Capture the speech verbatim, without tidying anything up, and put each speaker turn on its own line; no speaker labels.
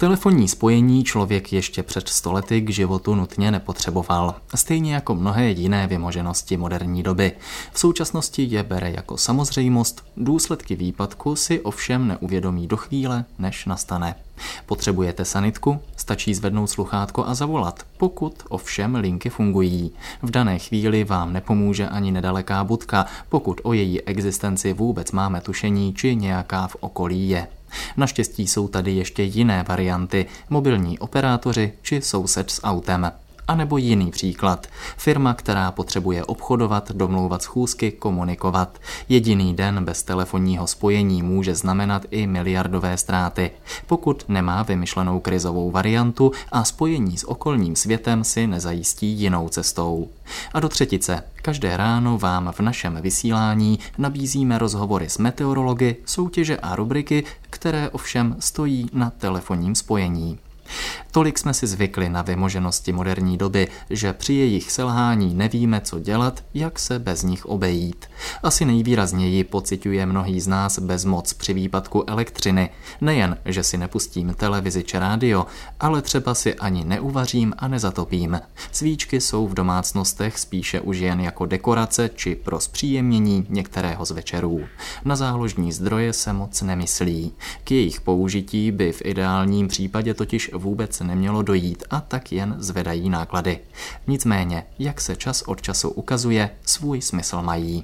Telefonní spojení člověk ještě před sto lety k životu nutně nepotřeboval, stejně jako mnohé jiné vymoženosti moderní doby. V současnosti je bere jako samozřejmost, důsledky výpadku si ovšem neuvědomí do chvíle, než nastane. Potřebujete sanitku? Stačí zvednout sluchátko a zavolat, pokud ovšem linky fungují. V dané chvíli vám nepomůže ani nedaleká budka, pokud o její existenci vůbec máme tušení, či nějaká v okolí je. Naštěstí jsou tady ještě jiné varianty, mobilní operátoři či soused s autem. A nebo jiný příklad. Firma, která potřebuje obchodovat, domlouvat schůzky, komunikovat. Jediný den bez telefonního spojení může znamenat i miliardové ztráty, pokud nemá vymyšlenou krizovou variantu a spojení s okolním světem si nezajistí jinou cestou. A do třetice. Každé ráno vám v našem vysílání nabízíme rozhovory s meteorology, soutěže a rubriky, které ovšem stojí na telefonním spojení. Tolik jsme si zvykli na vymoženosti moderní doby, že při jejich selhání nevíme, co dělat, jak se bez nich obejít. Asi nejvýrazněji pociťuje mnohý z nás bezmoc při výpadku elektřiny. Nejen, že si nepustím televizi či rádio, ale třeba si ani neuvařím a nezatopím. Svíčky jsou v domácnostech spíše už jen jako dekorace či pro zpříjemnění některého z večerů. Na záložní zdroje se moc nemyslí. K jejich použití by v ideálním případě totiž vůbec nemělo dojít a tak jen zvedají náklady. Nicméně, jak se čas od času ukazuje, svůj smysl mají.